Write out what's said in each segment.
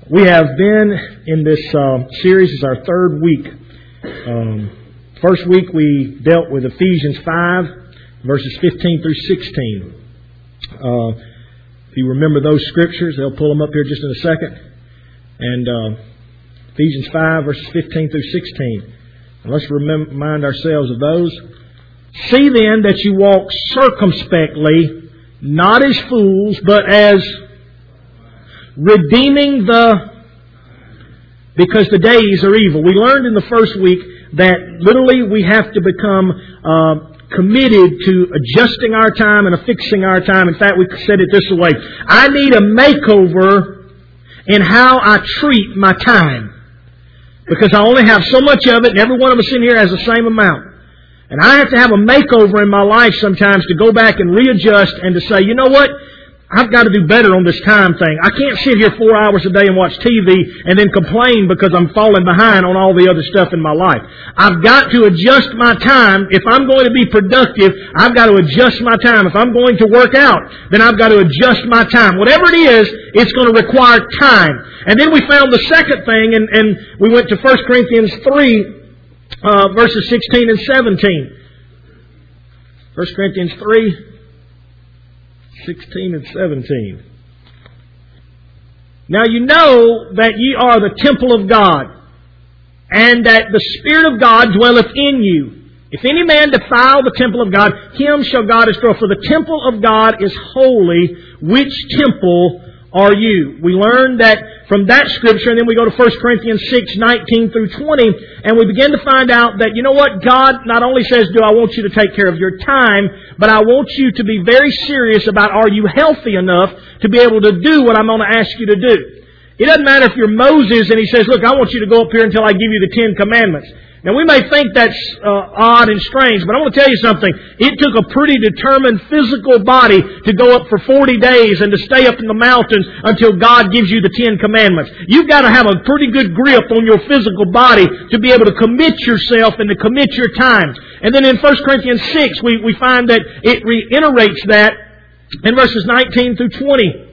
We have been in this series. It's our third week. First week we dealt with Ephesians 5, verses 15 through 16. If you remember those scriptures, they'll pull them up here just in a second. And Ephesians 5, verses 15 through 16. And let's remind ourselves of those. See then that you walk circumspectly, not as fools, but as redeeming because the days are evil. We learned in the first week that literally we have to become committed to adjusting our time and affixing our time. In fact, we said it this way: I need a makeover in how I treat my time, because I only have so much of it, and every one of us in here has the same amount. And I have to have a makeover in my life sometimes to go back and readjust and to say, you know what? I've got to do better on this time thing. I can't sit here 4 hours a day and watch TV and then complain because I'm falling behind on all the other stuff in my life. I've got to adjust my time. If I'm going to be productive, I've got to adjust my time. If I'm going to work out, then I've got to adjust my time. Whatever it is, it's going to require time. And then we found the second thing, and we went to 1 Corinthians 3, verses 16 and 17. 1 Corinthians 3, 16 and 17. Now you know that ye are the temple of God, and that the Spirit of God dwelleth in you. If any man defile the temple of God, him shall God destroy. For the temple of God is holy. Which temple are you? We learned that from that scripture, and then we go to 1 Corinthians 6, 19 through 20, and we begin to find out that, you know what, God not only says, do I want you to take care of your time, but I want you to be very serious about, are you healthy enough to be able to do what I'm going to ask you to do? It doesn't matter if you're Moses and he says, look, I want you to go up here until I give you the 10 Commandments. Now, we may think that's odd and strange, but I want to tell you something. It took a pretty determined physical body to go up for 40 days and to stay up in the mountains until God gives you the 10 Commandments. You've got to have a pretty good grip on your physical body to be able to commit yourself and to commit your time. And then in 1 Corinthians 6, we find that it reiterates that in verses 19 through 20.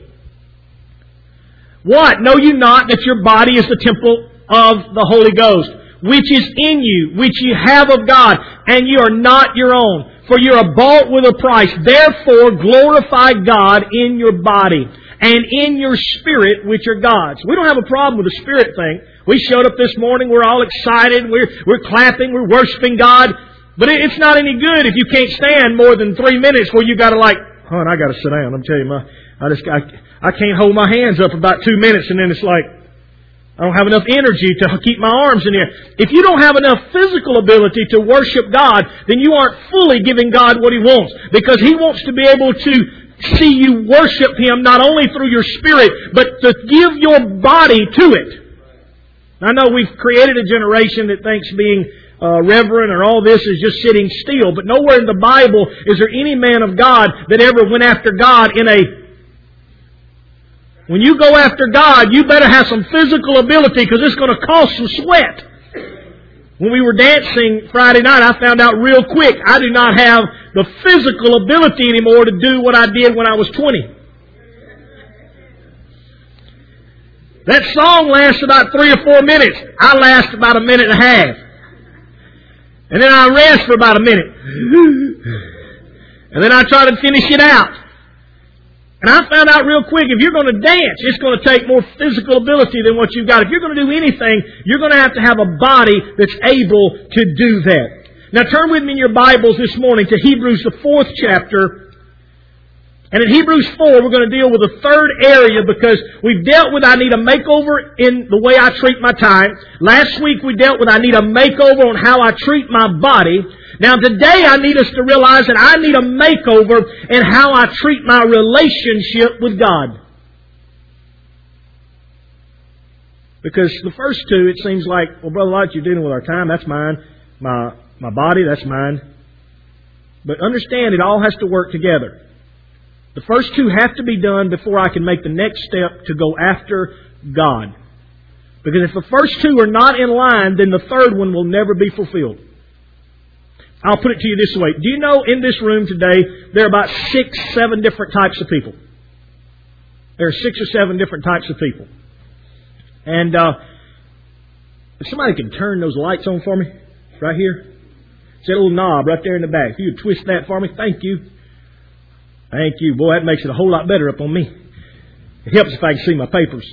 What? Know you not that your body is the temple of the Holy Ghost, which is in you, which you have of God, and you are not your own. For you are bought with a price. Therefore glorify God in your body and in your spirit, which are God's. We don't have a problem with the spirit thing. We showed up this morning, we're all excited, we're clapping, we're worshiping God. But it's not any good if you can't stand more than 3 minutes where you got to I got to sit down. I'm telling you, I can't hold my hands up about 2 minutes, and then it's like, I don't have enough energy to keep my arms in the air. If you don't have enough physical ability to worship God, then you aren't fully giving God what He wants. Because He wants to be able to see you worship Him not only through your spirit, but to give your body to it. I know we've created a generation that thinks being reverent or all this is just sitting still. But nowhere in the Bible is there any man of God that ever went after God in a... When you go after God, you better have some physical ability, because it's going to cost some sweat. When we were dancing Friday night, I found out real quick I do not have the physical ability anymore to do what I did when I was 20. That song lasts about 3 or 4 minutes. I last about a minute and a half. And then I rest for about a minute. And then I try to finish it out. And I found out real quick, if you're going to dance, it's going to take more physical ability than what you've got. If you're going to do anything, you're going to have a body that's able to do that. Now turn with me in your Bibles this morning to Hebrews, the 4th chapter. And in Hebrews 4, we're going to deal with a third area, because we've dealt with I need a makeover in the way I treat my time. Last week we dealt with I need a makeover on how I treat my body. Now today I need us to realize that I need a makeover in how I treat my relationship with God. Because the first two, it seems like, well, Brother Lodge, you're dealing with our time, that's mine. My body, that's mine. But understand, it all has to work together. The first two have to be done before I can make the next step to go after God. Because if the first two are not in line, then the third one will never be fulfilled. I'll put it to you this way. Do you know in this room today, there are about 6, 7 different types of people? There are 6 or 7 different types of people. And if somebody could turn those lights on for me, right here. It's that little knob right there in the back. If you would twist that for me, thank you. Thank you. Boy, that makes it a whole lot better up on me. It helps if I can see my papers.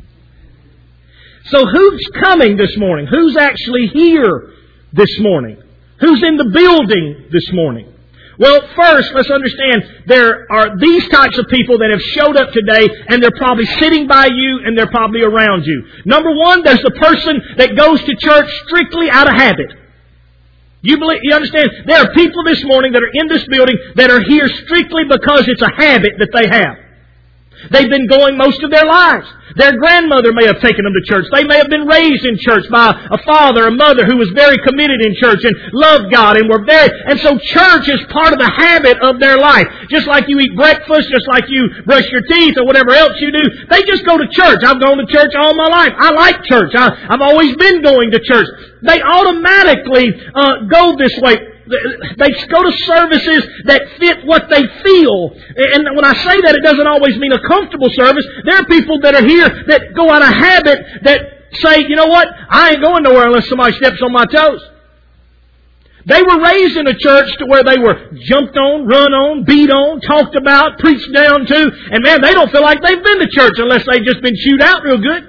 So who's coming this morning? Who's actually here this morning? Who's in the building this morning? Well, first, let's understand there are these types of people that have showed up today, and they're probably sitting by you, and they're probably around you. Number one, there's the person that goes to church strictly out of habit. You understand? There are people this morning that are in this building that are here strictly because it's a habit that they have. They've been going most of their lives. Their grandmother may have taken them to church. They may have been raised in church by a father or mother who was very committed in church and loved God and were very... And so church is part of the habit of their life. Just like you eat breakfast, just like you brush your teeth or whatever else you do. They just go to church. I've gone to church all my life. I like church. I've always been going to church. They automatically go this way. They go to services that fit what they feel. And when I say that, it doesn't always mean a comfortable service. There are people that are here that go out of habit that say, you know what? I ain't going nowhere unless somebody steps on my toes. They were raised in a church to where they were jumped on, run on, beat on, talked about, preached down to. And man, they don't feel like they've been to church unless they've just been chewed out real good.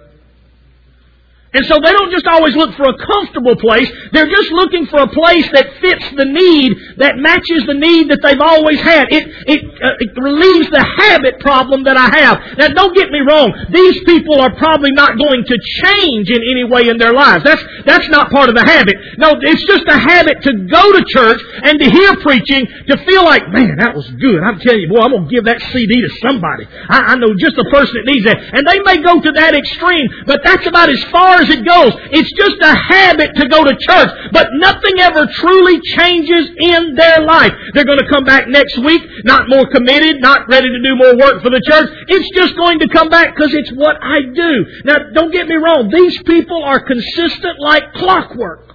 And so they don't just always look for a comfortable place. They're just looking for a place that fits the need, that matches the need that they've always had. It relieves the habit problem that I have. Now, don't get me wrong. These people are probably not going to change in any way in their lives. That's not part of the habit. No, it's just a habit to go to church and to hear preaching, to feel like, man, that was good. I'm telling you, boy, I'm going to give that CD to somebody. I know just the person that needs that. And they may go to that extreme, but that's about as far as it goes. It's just a habit to go to church, but nothing ever truly changes in their life. They're going to come back next week, not more committed, not ready to do more work for the church. It's just going to come back because it's what I do. Now, don't get me wrong. These people are consistent like clockwork.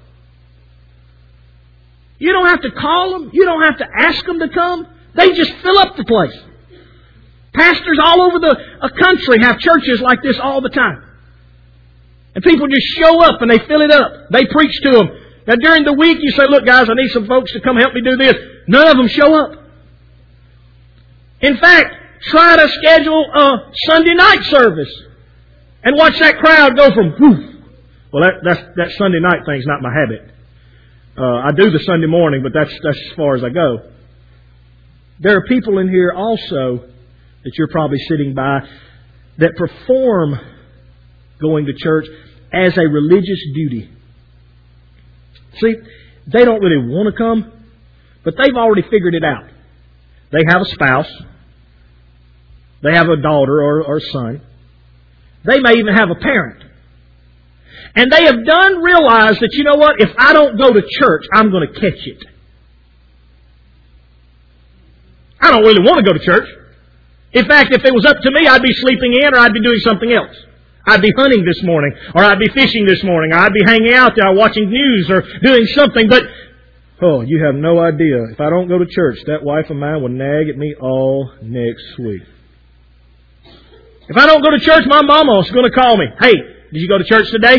You don't have to call them. You don't have to ask them to come. They just fill up the place. Pastors all over the country have churches like this all the time. And people just show up and they fill it up. They preach to them. Now during the week you say, look guys, I need some folks to come help me do this. None of them show up. In fact, try to schedule a Sunday night service and watch that crowd go from whoof. Well, that Sunday night thing's not my habit. I do the Sunday morning, but that's as far as I go. There are people in here also that you're probably sitting by that perform going to church as a religious duty. See, they don't really want to come, but they've already figured it out. They have a spouse. They have a daughter or son. They may even have a parent. And they have realized that, you know what, if I don't go to church, I'm going to catch it. I don't really want to go to church. In fact, if it was up to me, I'd be sleeping in or I'd be doing something else. I'd be hunting this morning, or I'd be fishing this morning, or I'd be hanging out there watching news or doing something. But, oh, you have no idea. If I don't go to church, that wife of mine will nag at me all next week. If I don't go to church, my mama's going to call me. Hey, did you go to church today?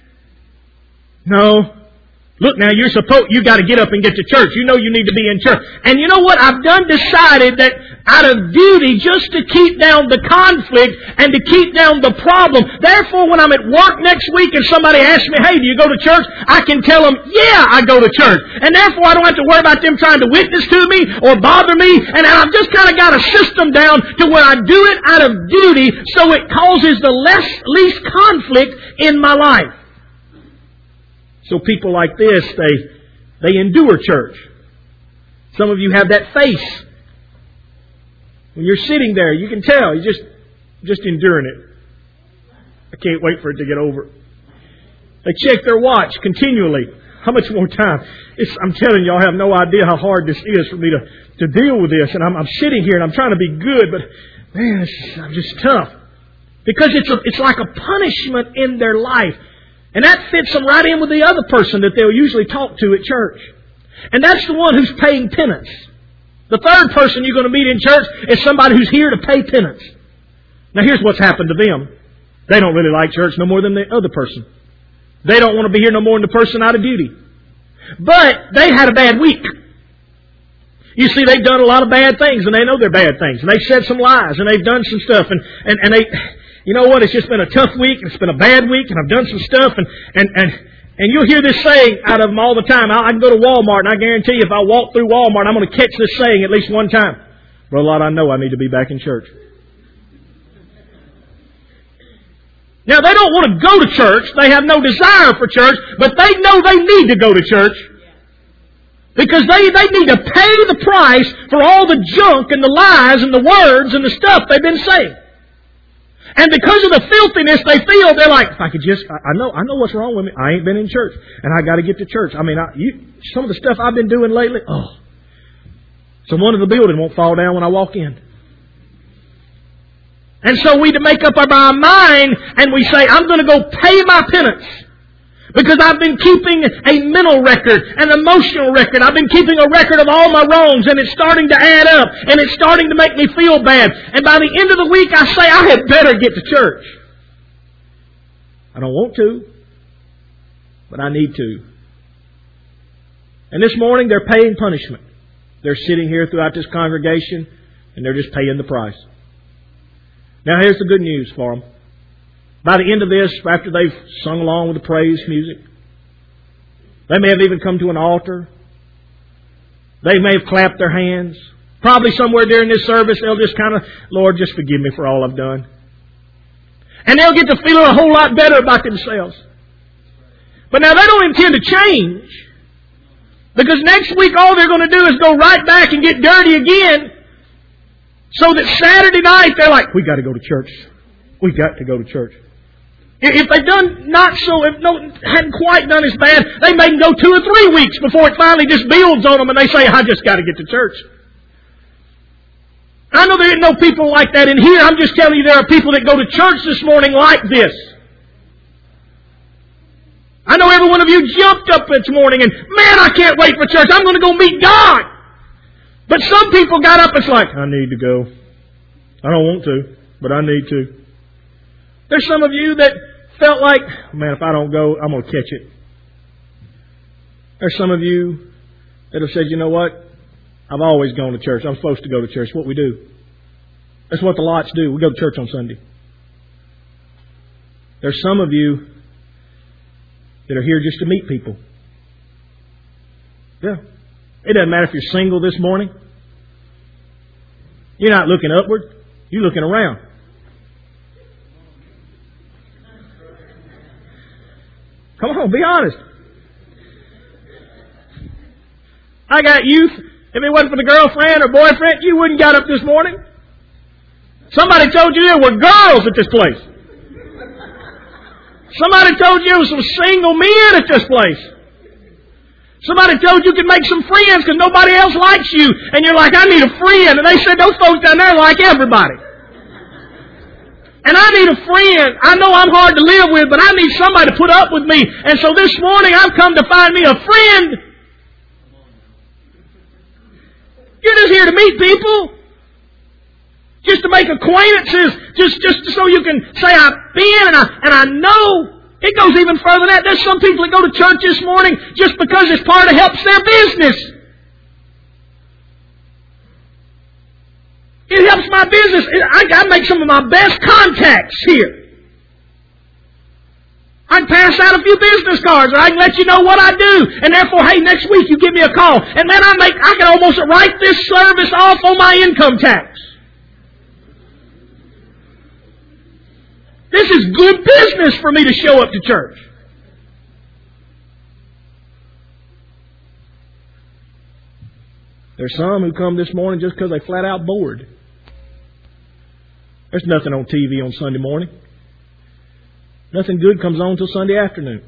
No. Look now, you got to get up and get to church. You know you need to be in church. And you know what? I've decided that out of duty, just to keep down the conflict and to keep down the problem. Therefore, when I'm at work next week and somebody asks me, hey, do you go to church? I can tell them, yeah, I go to church. And therefore, I don't have to worry about them trying to witness to me or bother me. And I've just kind of got a system down to where I do it out of duty so it causes the least conflict in my life. So people like this, they endure church. Some of you have that face. When you're sitting there, you can tell, you're just enduring it. I can't wait for it to get over. They check their watch continually. How much more time? I'm telling you, y'all have no idea how hard this is for me to deal with this. And I'm sitting here and I'm trying to be good, but man, I'm just tough. Because it's like a punishment in their life. And that fits them right in with the other person that they'll usually talk to at church. And that's the one who's paying penance. The third person you're going to meet in church is somebody who's here to pay penance. Now here's what's happened to them. They don't really like church no more than the other person. They don't want to be here no more than the person out of duty. But they had a bad week. You see, they've done a lot of bad things, and they know they're bad things. And they've said some lies, and they've done some stuff. And they, you know what, it's just been a tough week, and it's been a bad week, and I've done some stuff. And you'll hear this saying out of them all the time. I can go to Walmart, and I guarantee you if I walk through Walmart, I'm going to catch this saying at least one time. Brother Lott, I know I need to be back in church. Now, they don't want to go to church. They have no desire for church, but they know they need to go to church. Because they need to pay the price for all the junk and the lies and the words and the stuff they've been saying. And because of the filthiness they feel, they're like, if I could just, I know what's wrong with me. I ain't been in church, and I got to get to church. I mean, some of the stuff I've been doing lately, so one of the building won't fall down when I walk in. And so we make up our mind, and we say, I'm going to go pay my penance. Because I've been keeping a mental record, an emotional record. I've been keeping a record of all my wrongs, and it's starting to add up, and it's starting to make me feel bad. And by the end of the week, I say, I had better get to church. I don't want to, but I need to. And this morning, they're paying punishment. They're sitting here throughout this congregation, and they're just paying the price. Now, here's the good news for them. By the end of this, after they've sung along with the praise music, they may have even come to an altar. They may have clapped their hands. Probably somewhere during this service, they'll just kind of, Lord, just forgive me for all I've done. And they'll get to feeling a whole lot better about themselves. But now they don't intend to change. Because next week all they're going to do is go right back and get dirty again. So that Saturday night they're like, we got to go to church. We got to go to church. If they've done hadn't quite done as bad, they may go 2 or 3 weeks before it finally just builds on them and they say, I just got to get to church. I know there ain't no people like that in here. I'm just telling you there are people that go to church this morning like this. I know every one of you jumped up this morning and, man, I can't wait for church. I'm going to go meet God. But some people got up and it's like, I need to go. I don't want to, but I need to. There's some of you that felt like, man, if I don't go, I'm going to catch it. There's some of you that have said, you know what? I've always gone to church. I'm supposed to go to church. What we do. That's what the Lotts do. We go to church on Sunday. There's some of you that are here just to meet people. Yeah. It doesn't matter if you're single this morning. You're not looking upward. You're looking around. Come on, be honest. I got youth. If it wasn't for the girlfriend or boyfriend, you wouldn't got up this morning. Somebody told you there were girls at this place. Somebody told you there were some single men at this place. Somebody told you could make some friends because nobody else likes you. And you're like, I need a friend. And they said, those folks down there like everybody. And I need a friend. I know I'm hard to live with, but I need somebody to put up with me. And so this morning I've come to find me a friend. You're just here to meet people. Just to make acquaintances. Just so you can say, I've been and I know. It goes even further than that. There's some people that go to church this morning just because it's part of helps their business. It helps my business. I make some of my best contacts here. I can pass out a few business cards, or I can let you know what I do. And therefore, hey, next week you give me a call. And then I can almost write this service off on my income tax. This is good business for me to show up to church. There's some who come this morning just because they flat out bored. There's nothing on TV on Sunday morning. Nothing good comes on until Sunday afternoon.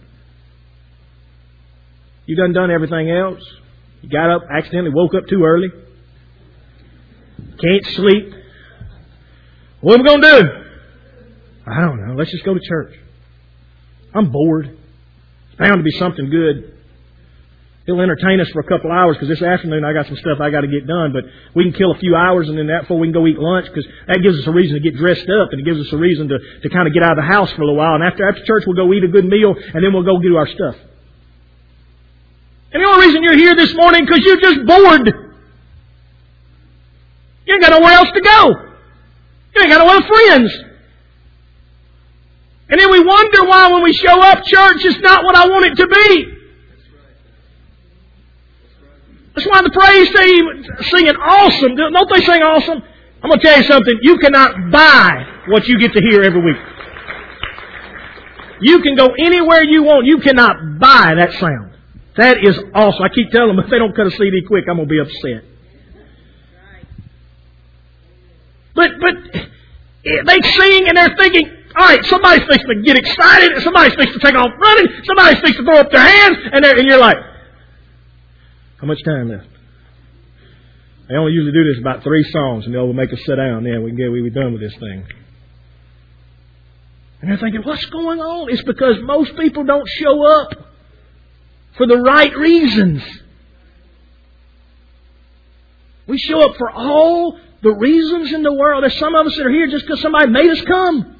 You done everything else. You got up, accidentally woke up too early. Can't sleep. What are we going to do? I don't know. Let's just go to church. I'm bored. It's bound to be something good. He'll entertain us for a couple hours because this afternoon I got some stuff I got to get done. But we can kill a few hours and then that before we can go eat lunch because that gives us a reason to get dressed up and it gives us a reason to kind of get out of the house for a little while. And after church we'll go eat a good meal and then we'll go do our stuff. And the only reason you're here this morning because you're just bored. You ain't got nowhere else to go. You ain't got no other friends. And then we wonder why when we show up, church is not what I want it to be. That's why the praise team singing awesome. Don't they sing awesome? I'm going to tell you something. You cannot buy what you get to hear every week. You can go anywhere you want. You cannot buy that sound. That is awesome. I keep telling them if they don't cut a CD quick, I'm going to be upset. But they sing and they're thinking, all right, somebody's fixing to get excited. Somebody's fixing to take off running. Somebody's fixing to throw up their hands. And you're like, how much time left? They only usually do this about 3 songs and they'll make us sit down. Yeah, we're done with this thing. And they're thinking, what's going on? It's because most people don't show up for the right reasons. We show up for all the reasons in the world. There's some of us that are here just because somebody made us come.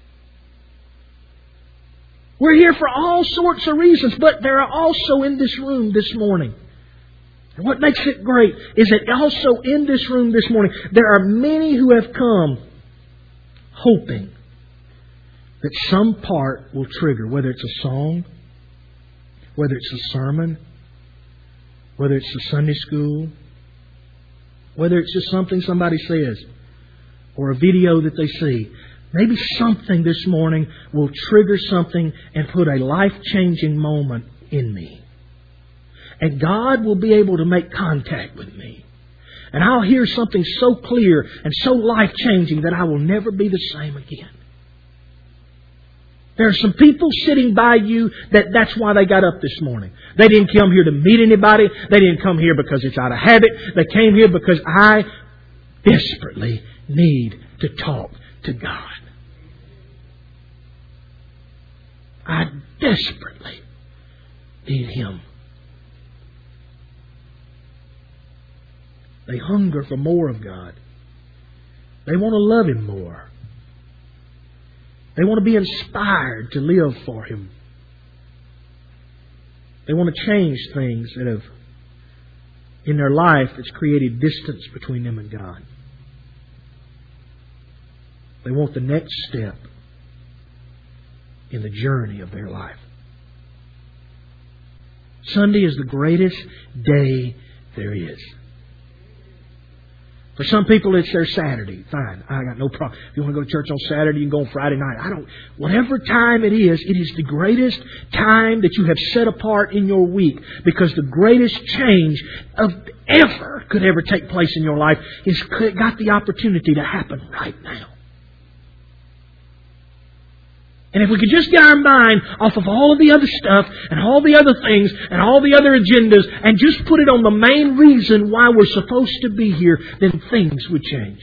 We're here for all sorts of reasons, but there are also in this room this morning. And what makes it great is that also in this room this morning, there are many who have come hoping that some part will trigger, whether it's a song, whether it's a sermon, whether it's a Sunday school, whether it's just something somebody says or a video that they see. Maybe something this morning will trigger something and put a life-changing moment in me. And God will be able to make contact with me. And I'll hear something so clear and so life-changing that I will never be the same again. There are some people sitting by you that's why they got up this morning. They didn't come here to meet anybody. They didn't come here because it's out of habit. They came here because I desperately need to talk to God. I desperately need Him. They hunger for more of God. They want to love Him more. They want to be inspired to live for Him. They want to change things that have, in their life, that's created distance between them and God. They want the next step in the journey of their life. Sunday is the greatest day there is. For some people, it's their Saturday. Fine, I got no problem. If you want to go to church on Saturday, you can go on Friday night. Whatever time it is the greatest time that you have set apart in your week. Because the greatest change could ever take place in your life is got the opportunity to happen right now. And if we could just get our mind off of all of the other stuff and all the other things and all the other agendas and just put it on the main reason why we're supposed to be here, then things would change.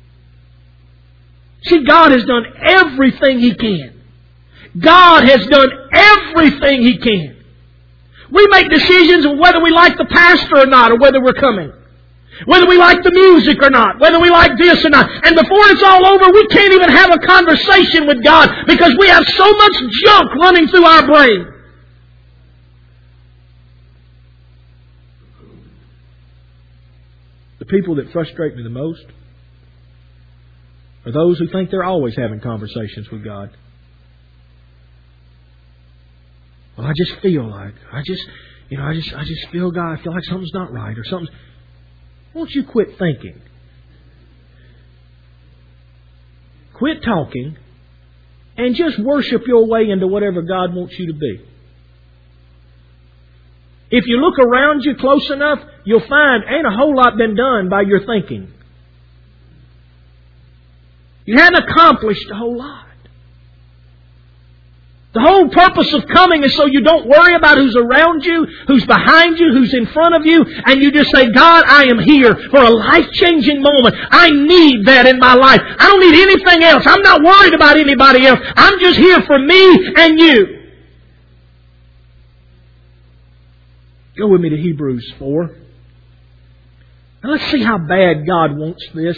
See, God has done everything He can. God has done everything He can. We make decisions of whether we like the pastor or not, or whether we're coming. Whether we like the music or not. Whether we like this or not. And before it's all over, we can't even have a conversation with God because we have so much junk running through our brain. The people that frustrate me the most are those who think they're always having conversations with God. Well, I just feel like, I just feel God, I feel like something's not right or something's... Won't you quit thinking? Quit talking and just worship your way into whatever God wants you to be. If you look around you close enough, you'll find ain't a whole lot been done by your thinking. You haven't accomplished a whole lot. The whole purpose of coming is so you don't worry about who's around you, who's behind you, who's in front of you, and you just say, God, I am here for a life-changing moment. I need that in my life. I don't need anything else. I'm not worried about anybody else. I'm just here for me and you. Go with me to Hebrews 4. Now let's see how bad God wants this.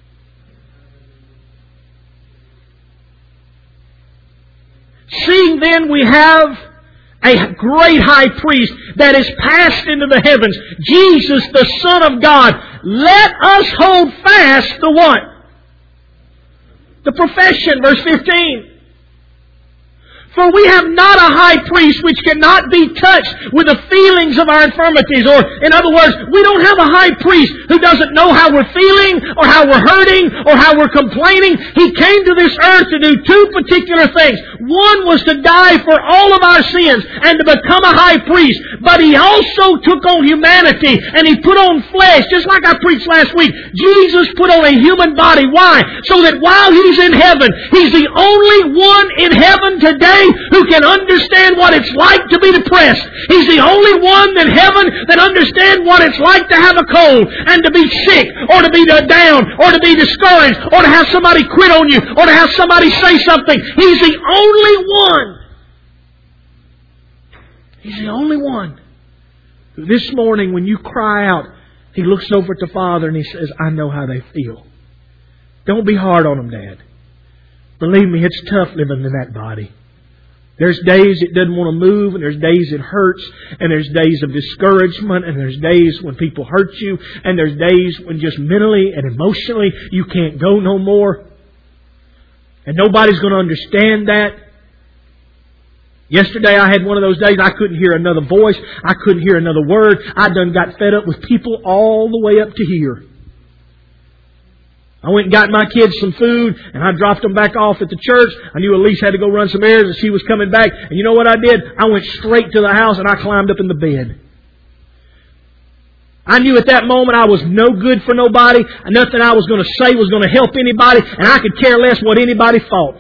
Seeing then we have a great high priest that is passed into the heavens, Jesus the Son of God, let us hold fast the what? The profession, verse 15. For we have not a high priest which cannot be touched with the feelings of our infirmities. Or, in other words, we don't have a high priest who doesn't know how we're feeling, or how we're hurting, or how we're complaining. He came to this earth to do two particular things. One was to die for all of our sins and to become a high priest. But He also took on humanity and He put on flesh, just like I preached last week. Jesus put on a human body. Why? So that while He's in heaven, He's the only one in heaven today who can understand what it's like to be depressed. He's the only one in heaven that understands what it's like to have a cold and to be sick, or to be down, or to be discouraged, or to have somebody quit on you, or to have somebody say something. He's the only one. He's the only one. This morning when you cry out, He looks over at the Father and He says, I know how they feel. Don't be hard on them, Dad. Believe me, it's tough living in that body. There's days it doesn't want to move, and there's days it hurts, and there's days of discouragement, and there's days when people hurt you, and there's days when just mentally and emotionally you can't go no more. And nobody's going to understand that. Yesterday I had one of those days I couldn't hear another voice, I couldn't hear another word. I done got fed up with people all the way up to here. I went and got my kids some food, and I dropped them back off at the church. I knew Elise had to go run some errands, and she was coming back. And you know what I did? I went straight to the house, and I climbed up in the bed. I knew at that moment I was no good for nobody. Nothing I was going to say was going to help anybody, and I could care less what anybody thought.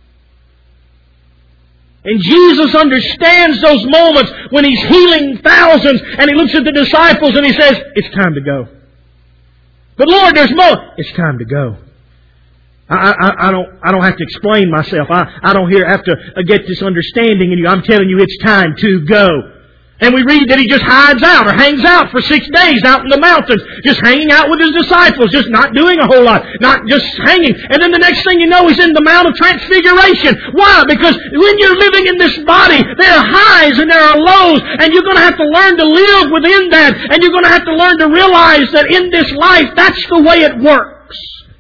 And Jesus understands those moments when He's healing thousands, and He looks at the disciples and He says, it's time to go. But Lord, there's more. It's time to go. I don't have to explain myself. I don't have to get this understanding in you. I'm telling you, it's time to go. And we read that He just hides out or hangs out for 6 days out in the mountains, just hanging out with His disciples, just not doing a whole lot, not just hanging. And then the next thing you know, He's in the Mount of Transfiguration. Why? Because when you're living in this body, there are highs and there are lows, and you're going to have to learn to live within that, and you're going to have to learn to realize that in this life, that's the way it works.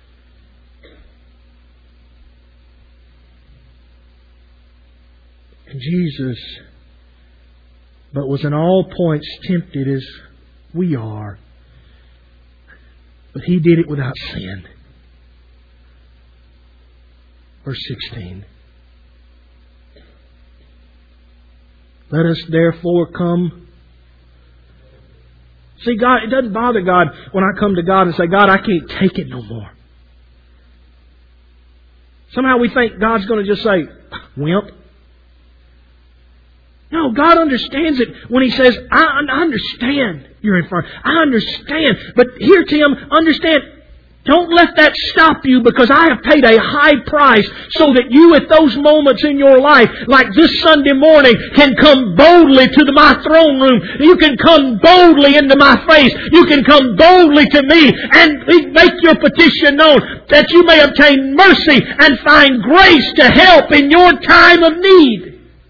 And Jesus, but was in all points tempted as we are. But He did it without sin. Verse 16. Let us therefore come. See, God, it doesn't bother God when I come to God and say, God, I can't take it no more. Somehow we think God's going to just say, wimp. No, God understands it when He says, I understand you're infirm. I understand. But here, Tim, understand, don't let that stop you, because I have paid a high price so that you at those moments in your life, like this Sunday morning, can come boldly to my throne room. You can come boldly into my face. You can come boldly to me and make your petition known, that you may obtain mercy and find grace to help in your time of need.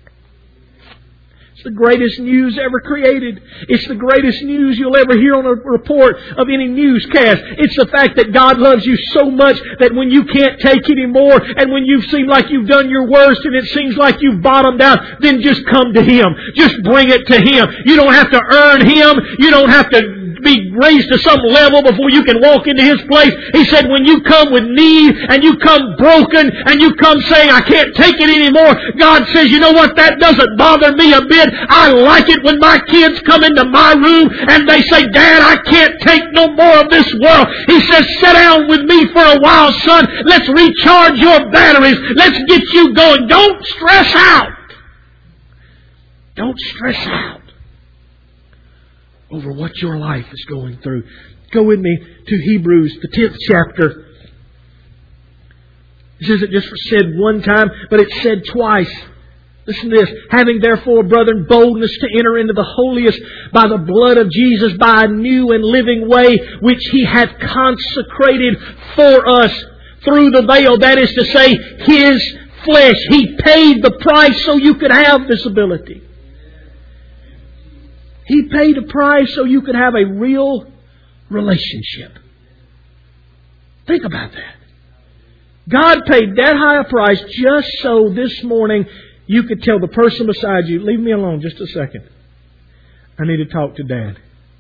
The greatest news ever created. It's the greatest news you'll ever hear on a report of any newscast. It's the fact that God loves you so much that when you can't take anymore, and when you seem like you've done your worst and it seems like you've bottomed out, then just come to Him. Just bring it to Him. You don't have to earn Him. You don't have to be raised to some level before you can walk into His place. He said, when you come with need and you come broken and you come saying, I can't take it anymore, God says, you know what? That doesn't bother me a bit. I like it when my kids come into my room and they say, Dad, I can't take no more of this world. He says, sit down with me for a while, son. Let's recharge your batteries. Let's get you going. Don't stress out. Don't stress out over what your life is going through. Go with me to Hebrews, the 10th chapter. This isn't just said one time, but it's said twice. Listen to this. Having therefore, brethren, boldness to enter into the holiest by the blood of Jesus, by a new and living way, which He hath consecrated for us through the veil. That is to say, His flesh. He paid the price so you could have this ability. He paid a price so you could have a real relationship. Think about that. God paid that high a price just so this morning you could tell the person beside you, leave me alone just a second. I need to talk to Dad.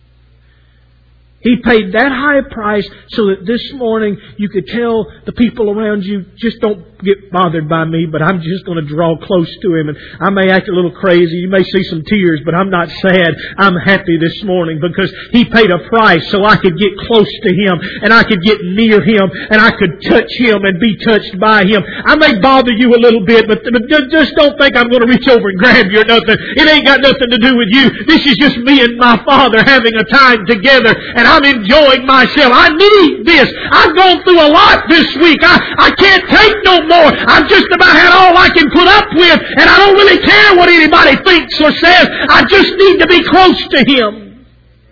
He paid that high price so that this morning you could tell the people around you, just don't get bothered by me, but I'm just going to draw close to Him. And I may act a little crazy. You may see some tears, but I'm not sad. I'm happy this morning because He paid a price so I could get close to Him and I could get near Him and I could touch Him and be touched by Him. I may bother you a little bit, but just don't think I'm going to reach over and grab you or nothing. It ain't got nothing to do with you. This is just me and my Father having a time together, and I'm enjoying myself. I need this. I've gone through a lot this week. I can't take no more. I've just about had all I can put up with, and I don't really care what anybody thinks or says. I just need to be close to Him.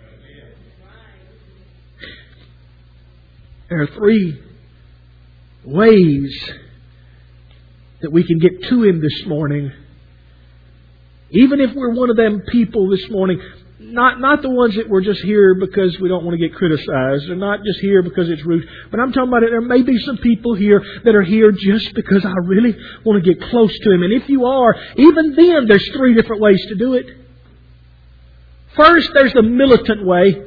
There are 3 ways that we can get to Him this morning. Even if we're one of them people this morning, not the ones that we're just here because we don't want to get criticized, or not just here because it's rude, but I'm talking about it. There may be some people here that are here just because I really want to get close to Him. And if you are, even then, there's 3 different ways to do it. First, there's the militant way.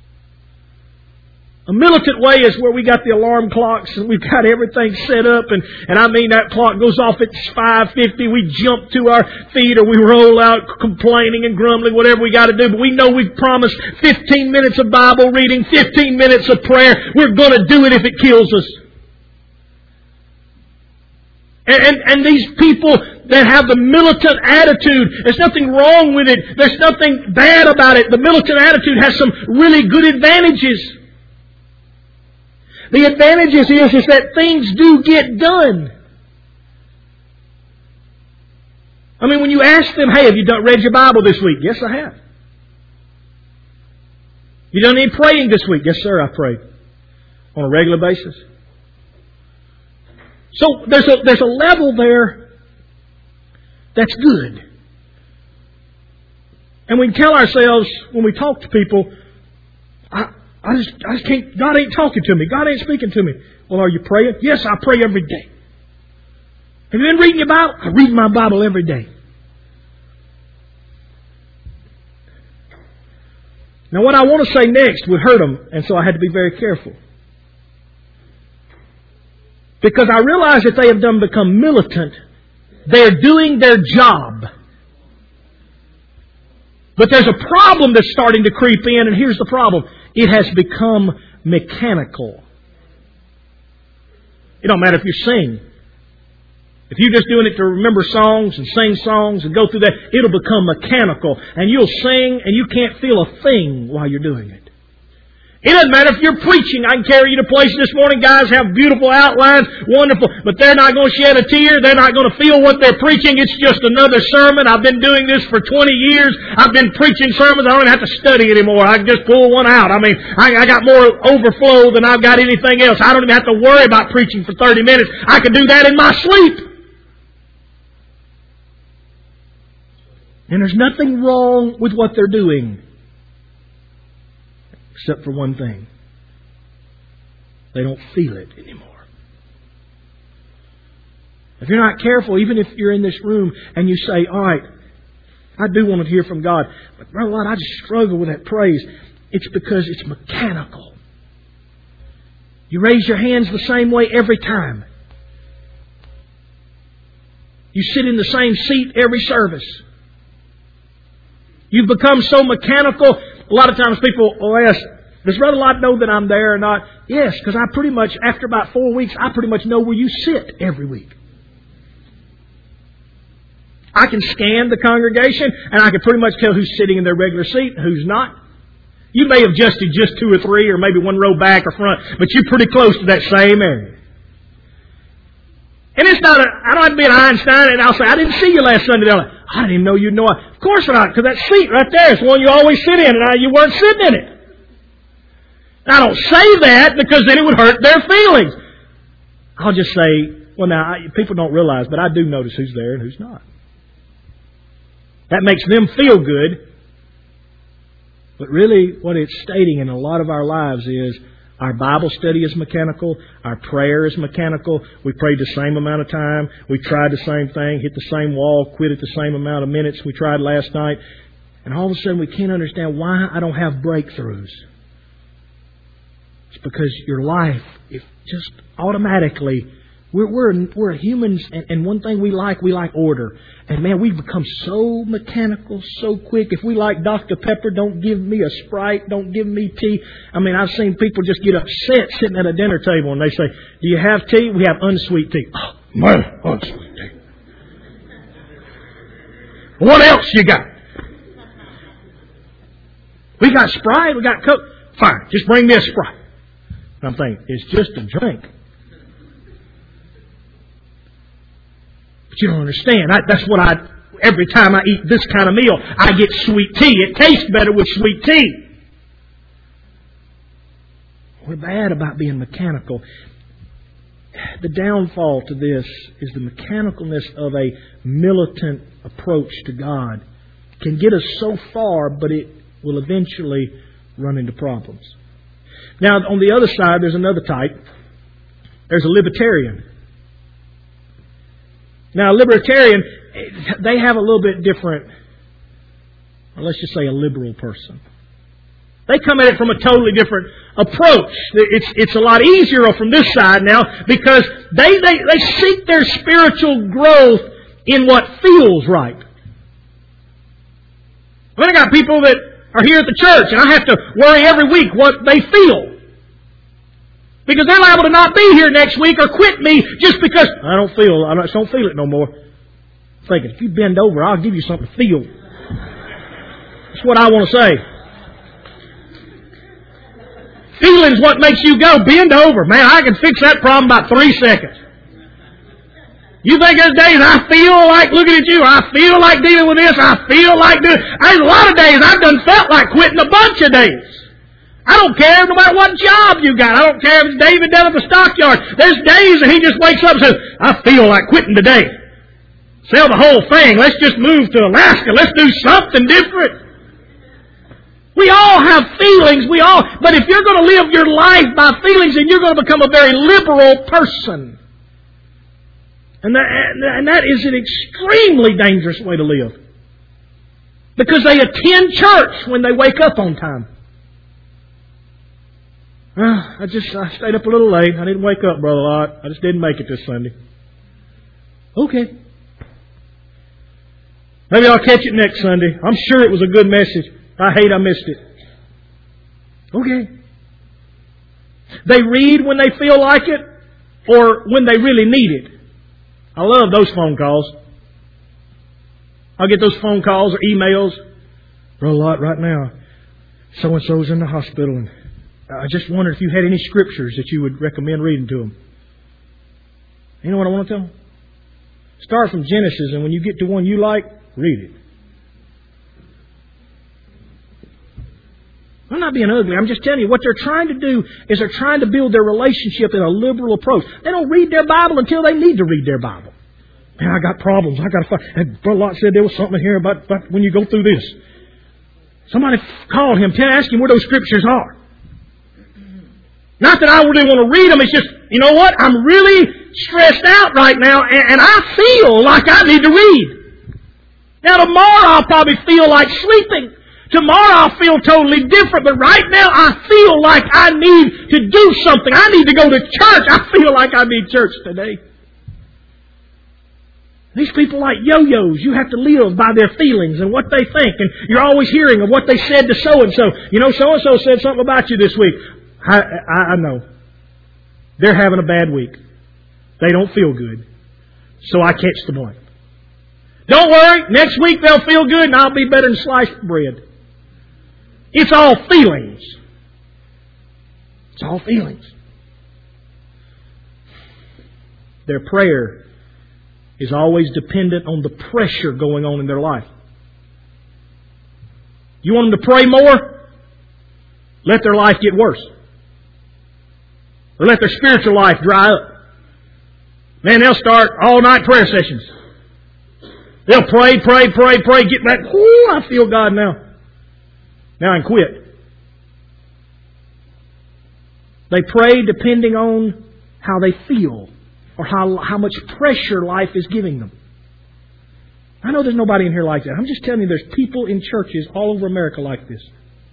A militant way is where we got the alarm clocks and we've got everything set up, and I mean that clock goes off at 5:50. We jump to our feet or we roll out complaining and grumbling, whatever we got to do. But we know we've promised 15 minutes of Bible reading, 15 minutes of prayer. We're going to do it if it kills us. And these people that have the militant attitude, there's nothing wrong with it. There's nothing bad about it. The militant attitude has some really good advantages. The advantage is that things do get done. I mean, when you ask them, hey, have you read your Bible this week? Yes, I have. You done any praying this week? Yes, sir, I prayed. On a regular basis. So there's a level there that's good. And we can tell ourselves when we talk to people, I just can't, God ain't talking to me. God ain't speaking to me. Well, are you praying? Yes, I pray every day. Have you been reading your Bible? I read my Bible every day. Now, what I want to say next would hurt them, and so I had to be very careful. Because I realize that they have become militant. They're doing their job. But there's a problem that's starting to creep in, and here's the problem. It has become mechanical. It don't matter if you sing. If you're just doing it to remember songs and sing songs and go through that, it'll become mechanical. And you'll sing and you can't feel a thing while you're doing it. It doesn't matter if you're preaching. I can carry you to places this morning. Guys have beautiful outlines, wonderful, but they're not going to shed a tear. They're not going to feel what they're preaching. It's just another sermon. I've been doing this for 20 years. I've been preaching sermons. I don't even have to study anymore. I can just pull one out. I mean, I got more overflow than I've got anything else. I don't even have to worry about preaching for 30 minutes. I can do that in my sleep. And there's nothing wrong with what they're doing. Except for one thing. They don't feel it anymore. If you're not careful, even if you're in this room and you say, all right, I do want to hear from God, but Brother Lott, I just struggle with that praise. It's because it's mechanical. You raise your hands the same way every time. You sit in the same seat every service. You've become so mechanical. A lot of times people will ask, does Brother Lott know that I'm there or not? Yes, because I pretty much, after about 4 weeks, I pretty much know where you sit every week. I can scan the congregation and I can pretty much tell who's sitting in their regular seat and who's not. You may have adjusted just 2 or 3 or maybe one row back or front, but you're pretty close to that same area. And it's not I don't have to be an Einstein and I'll say, I didn't see you last Sunday. They're like, I didn't even know you'd know. Of course not, because that seat right there is the one you always sit in and you weren't sitting in it. I don't say that because then it would hurt their feelings. I'll just say, well, now, people don't realize, but I do notice who's there and who's not. That makes them feel good. But really, what it's stating in a lot of our lives is our Bible study is mechanical. Our prayer is mechanical. We prayed the same amount of time. We tried the same thing, hit the same wall, quit at the same amount of minutes we tried last night. And all of a sudden, we can't understand why I don't have breakthroughs. It's because your life, if just automatically, we're humans, and one thing we like order. And man, we've become so mechanical, so quick. If we like Dr. Pepper, don't give me a Sprite, don't give me tea. I mean, I've seen people just get upset sitting at a dinner table and they say, do you have tea? We have unsweet tea. Oh, man, unsweet tea. What else you got? We got Sprite, we got Coke. Fine, just bring me a Sprite. And I'm thinking, it's just a drink. But you don't understand. That's what every time I eat this kind of meal, I get sweet tea. It tastes better with sweet tea. We're bad about being mechanical. The downfall to this is the mechanicalness of a militant approach to God. It can get us so far, but it will eventually run into problems. Now, on the other side, there's another type. There's a libertarian. Now, a libertarian, they have a little bit different, or let's just say a liberal person. They come at it from a totally different approach. It's a lot easier from this side now because they seek their spiritual growth in what feels right. Well, I got people that are here at the church and I have to worry every week what they feel. Because they're liable to not be here next week or quit me just because I just don't feel it no more. I'm thinking, if you bend over, I'll give you something to feel. That's what I want to say. Feeling's what makes you go. Bend over. Man, I can fix that problem in about 3 seconds. You think there's days I feel like looking at you, I feel like dealing with this, I feel like doing... There's a lot of days I've done felt like quitting a bunch of days. I don't care no matter what job you got. I don't care if it's David down at the stockyard. There's days that he just wakes up and says, I feel like quitting today. Sell the whole thing. Let's just move to Alaska. Let's do something different. We all have feelings. But if you're going to live your life by feelings, then you're going to become a very liberal person. And that is an extremely dangerous way to live. Because they attend church when they wake up on time. I stayed up a little late. I didn't wake up, Brother Lott. I just didn't make it this Sunday. Okay. Maybe I'll catch it next Sunday. I'm sure it was a good message. I missed it. Okay. They read when they feel like it or when they really need it. I love those phone calls. I'll get those phone calls or emails. Brother Lott, right now, so-and-so's in the hospital and I just wondered if you had any scriptures that you would recommend reading to them. You know what I want to tell them? Start from Genesis, and when you get to one you like, read it. I'm not being ugly. I'm just telling you, what they're trying to do is they're trying to build their relationship in a liberal approach. They don't read their Bible until they need to read their Bible. Man, I got problems. I got to find. And Brother Lott said there was something here about when you go through this. Somebody called him, ask him where those scriptures are. Not that I really want to read them. It's just, you know what? I'm really stressed out right now, and I feel like I need to read. Now, tomorrow I'll probably feel like sleeping. Tomorrow I'll feel totally different. But right now I feel like I need to do something. I need to go to church. I feel like I need church today. These people like yo-yos. You have to live by their feelings and what they think. And you're always hearing of what they said to so-and-so. You know, so-and-so said something about you this week. I know. They're having a bad week. They don't feel good. So I catch the blame. Don't worry. Next week they'll feel good and I'll be better than sliced bread. It's all feelings. It's all feelings. Their prayer is always dependent on the pressure going on in their life. You want them to pray more? Let their life get worse. Or let their spiritual life dry up. Man, they'll start all-night prayer sessions. They'll pray, get back. Ooh, I feel God now. Now I can quit. They pray depending on how they feel or how much pressure life is giving them. I know there's nobody in here like that. I'm just telling you there's people in churches all over America like this.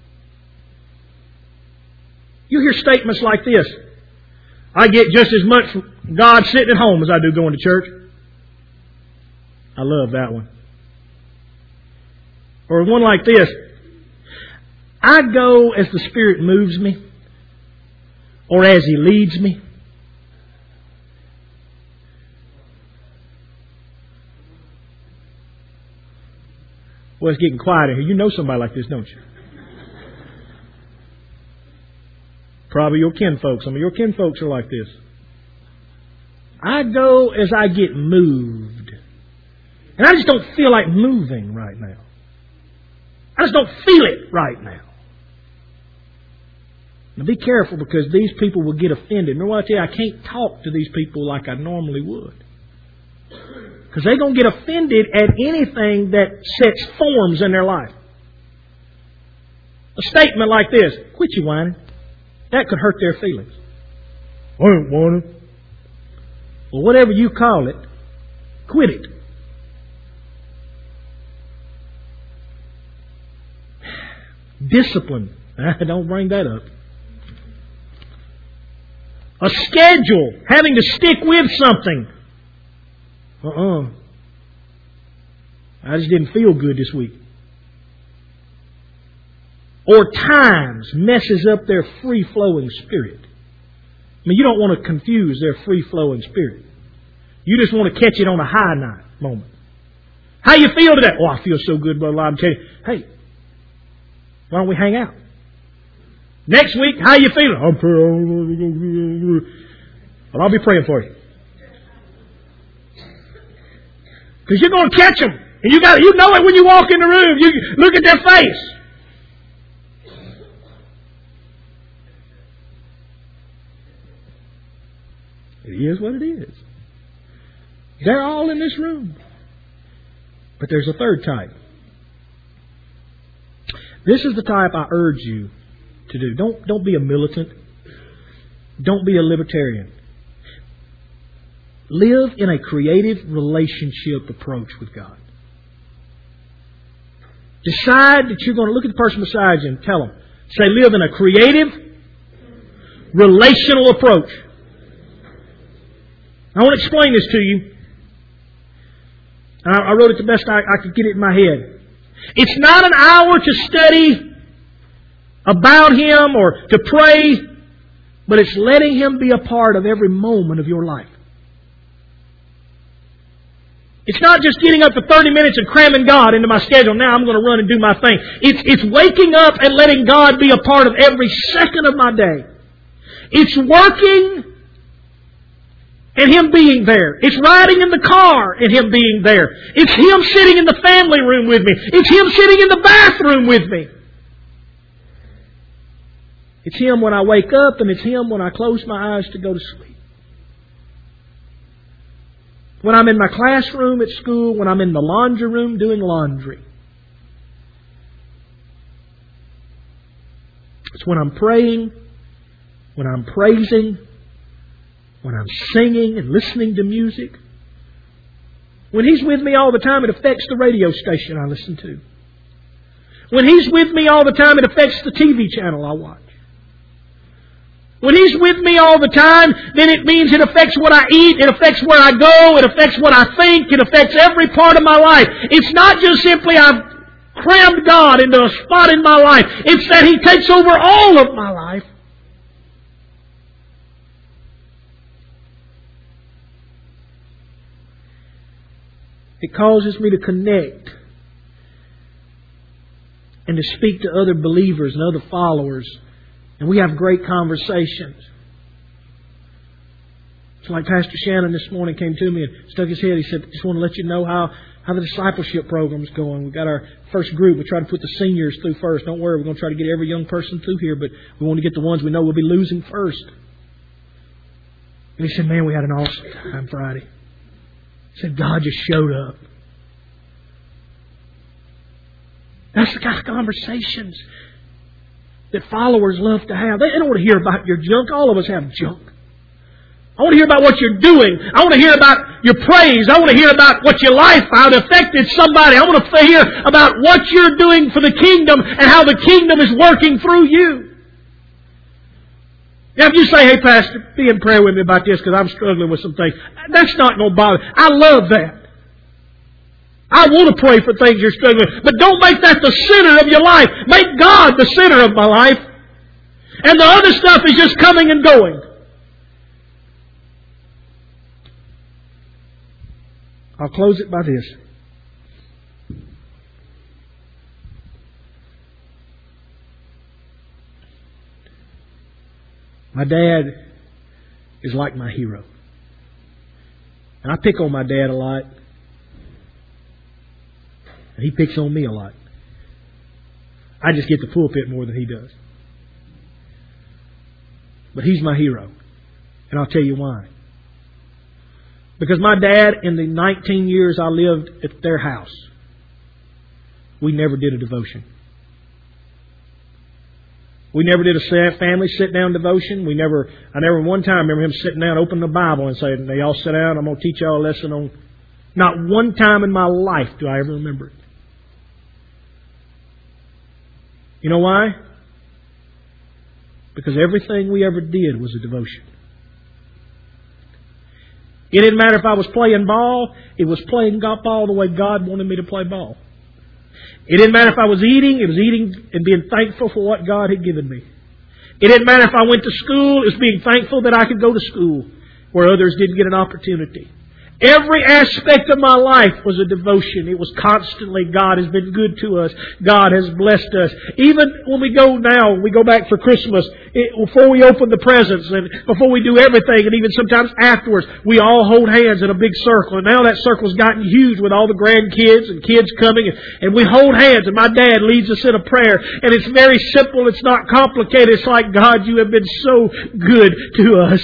You hear statements like this. I get just as much from God sitting at home as I do going to church. I love that one. Or one like this. I go as the Spirit moves me or as He leads me. Well, it's getting quiet in here. You know somebody like this, don't you? Probably your kinfolk. Some of your kinfolks are like this. I go as I get moved. And I just don't feel like moving right now. I just don't feel it right now. Now be careful because these people will get offended. Remember what I tell you? I can't talk to these people like I normally would. Because they're going to get offended at anything that sets forms in their life. A statement like this. Quit your whining. That could hurt their feelings. I don't want it. Well, whatever you call it, quit it. Discipline. Don't bring that up. A schedule. Having to stick with something. I just didn't feel good this week. Or times messes up their free-flowing spirit. I mean, you don't want to confuse their free-flowing spirit. You just want to catch it on a high night moment. How you feel today? Oh, I feel so good, Brother Lyle. I'm telling you. Hey, why don't we hang out? Next week, how you feeling? I'm praying. Well, I'll be praying for you. Because you're going to catch them. And you know it when you walk in the room. You look at their face. It is what it is. They're all in this room. But there's a third type. This is the type I urge you to do. Don't be a militant. Don't be a libertarian. Live in a creative relationship approach with God. Decide that you're going to look at the person beside you and tell them. Say, live in a creative, relational approach. I want to explain this to you. I wrote it the best I could get it in my head. It's not an hour to study about Him or to pray, but it's letting Him be a part of every moment of your life. It's not just getting up for 30 minutes and cramming God into my schedule. Now I'm going to run and do my thing. It's waking up and letting God be a part of every second of my day. It's working and Him being there. It's riding in the car and Him being there. It's Him sitting in the family room with me. It's Him sitting in the bathroom with me. It's Him when I wake up and it's Him when I close my eyes to go to sleep. When I'm in my classroom at school, when I'm in the laundry room doing laundry. It's when I'm praying, when I'm praising, when I'm singing and listening to music. When He's with me all the time, it affects the radio station I listen to. When He's with me all the time, it affects the TV channel I watch. When He's with me all the time, then it means it affects what I eat, it affects where I go, it affects what I think, it affects every part of my life. It's not just simply I've crammed God into a spot in my life. It's that He takes over all of my life. It causes me to connect and to speak to other believers and other followers. And we have great conversations. It's like Pastor Shannon this morning came to me and stuck his head. He said, just want to let you know how the discipleship program's going. We've got our first group. We try to put the seniors through first. Don't worry, we're going to try to get every young person through here, but we want to get the ones we know we'll be losing first. And he said, man, we had an awesome time Friday. He said, God just showed up. That's the kind of conversations that followers love to have. They don't want to hear about your junk. All of us have junk. I want to hear about what you're doing. I want to hear about your praise. I want to hear about what your life, how it affected somebody. I want to hear about what you're doing for the kingdom and how the kingdom is working through you. Now, if you say, hey, Pastor, be in prayer with me about this because I'm struggling with some things, that's not going to bother. I love that. I want to pray for things you're struggling with. But don't make that the center of your life. Make God the center of my life. And the other stuff is just coming and going. I'll close it by this. My dad is like my hero. And I pick on my dad a lot. And he picks on me a lot. I just get the pulpit more than he does. But he's my hero. And I'll tell you why. Because my dad, in the 19 years I lived at their house, we never did a devotion. We never did a family sit-down devotion. I never one time remember him sitting down, opening the Bible and saying, "They all sit down, I'm going to teach y'all a lesson on..." Not one time in my life do I ever remember it. You know why? Because everything we ever did was a devotion. It didn't matter if I was playing ball. It was playing ball the way God wanted me to play ball. It didn't matter if I was eating. It was eating and being thankful for what God had given me. It didn't matter if I went to school. It was being thankful that I could go to school where others didn't get an opportunity. Every aspect of my life was a devotion. It was constantly, God has been good to us. God has blessed us. Even when we go back for Christmas, before we open the presents and before we do everything, and even sometimes afterwards, we all hold hands in a big circle. And now that circle's gotten huge with all the grandkids and kids coming. And we hold hands, and my dad leads us in a prayer. And it's very simple. It's not complicated. It's like, God, you have been so good to us.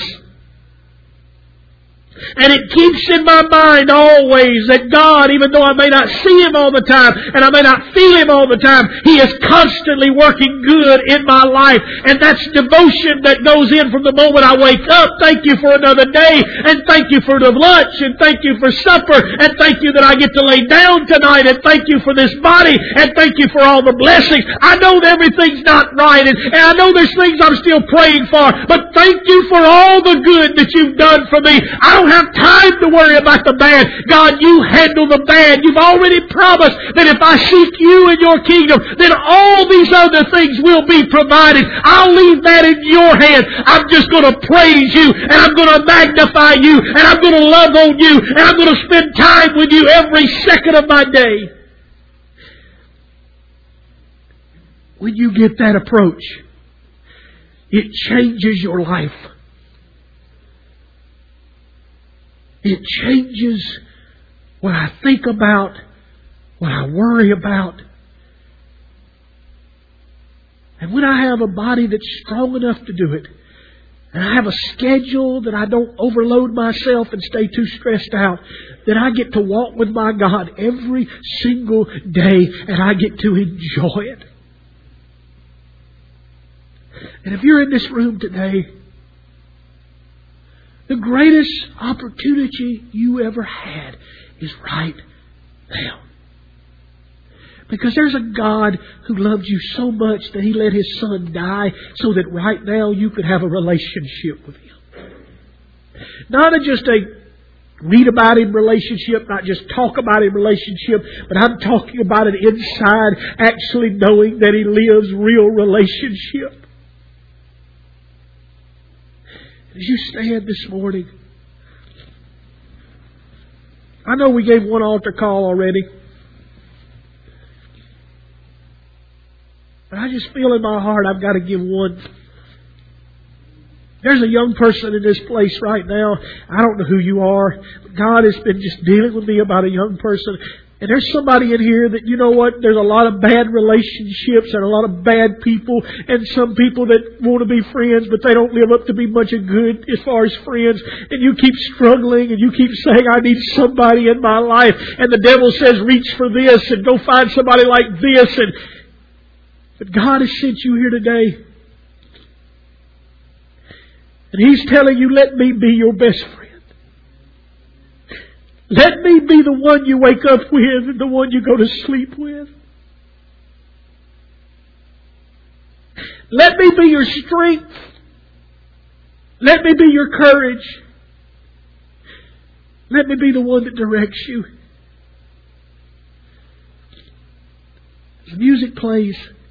And it keeps in my mind always that God, even though I may not see Him all the time and I may not feel Him all the time, He is constantly working good in my life. And that's devotion that goes in from the moment I wake up. Thank you for another day. And thank you for the lunch. And thank you for supper. And thank you that I get to lay down tonight. And thank you for this body. And thank you for all the blessings. I know that everything's not right. And I know there's things I'm still praying for. But thank you for all the good that you've done for me. I don't have time to worry about the bad. God, you handle the bad. You've already promised that if I seek you and your kingdom, then all these other things will be provided. I'll leave that in your hands. I'm just going to praise you, and I'm going to magnify you, and I'm going to love on you, and I'm going to spend time with you every second of my day. When you get that approach, it changes your life. It changes what I think about, what I worry about. And when I have a body that's strong enough to do it, and I have a schedule that I don't overload myself and stay too stressed out, then I get to walk with my God every single day, and I get to enjoy it. And if you're in this room today, the greatest opportunity you ever had is right now. Because there's a God who loved you so much that He let His Son die so that right now you could have a relationship with Him. Not just a read about Him relationship, not just talk about Him relationship, but I'm talking about an inside, actually knowing that He lives real relationship. As you stand this morning, I know we gave one altar call already, but I just feel in my heart I've got to give one. There's a young person in this place right now. I don't know who you are. But God has been just dealing with me about a young person. And there's somebody in here that, you know what, there's a lot of bad relationships and a lot of bad people and some people that want to be friends, but they don't live up to be much of good as far as friends. And you keep struggling and you keep saying, I need somebody in my life. And the devil says, reach for this and go find somebody like this. But God has sent you here today. And He's telling you, let me be your best friend. Let me be the one you wake up with and the one you go to sleep with. Let me be your strength. Let me be your courage. Let me be the one that directs you. As the music plays,